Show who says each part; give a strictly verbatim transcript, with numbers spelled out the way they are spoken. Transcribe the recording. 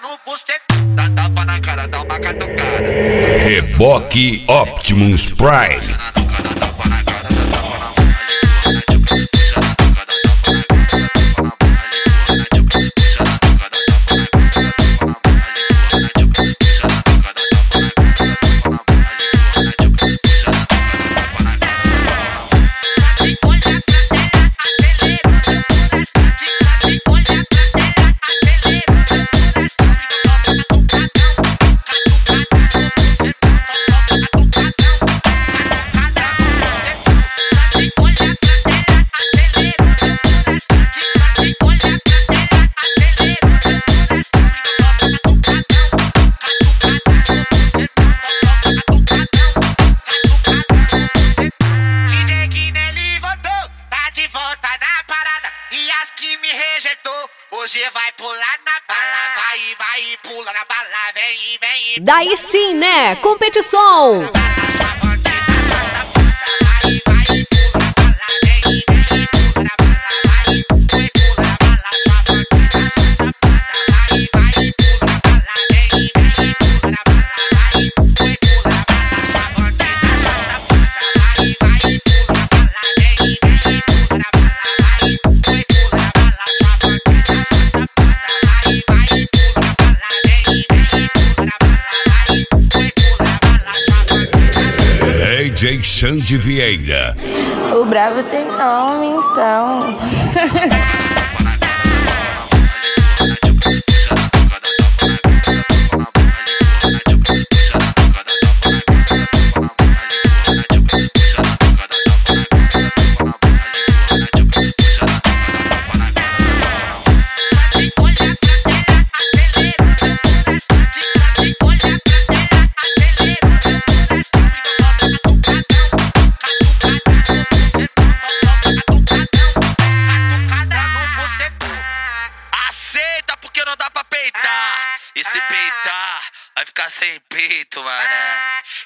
Speaker 1: no bucetão. Dá tapa na cara, dá uma catucada.
Speaker 2: Reboque Optimus Prime.
Speaker 1: Hoje vai pular na bala, vai, vai, pula na bala, vem, vem.
Speaker 3: Daí sim, né? Competição.
Speaker 2: D J Xande Vieira.
Speaker 4: O bravo tem nome, então.
Speaker 1: Aceita porque não dá pra peitar. E se peitar, vai ficar sem peito, mano.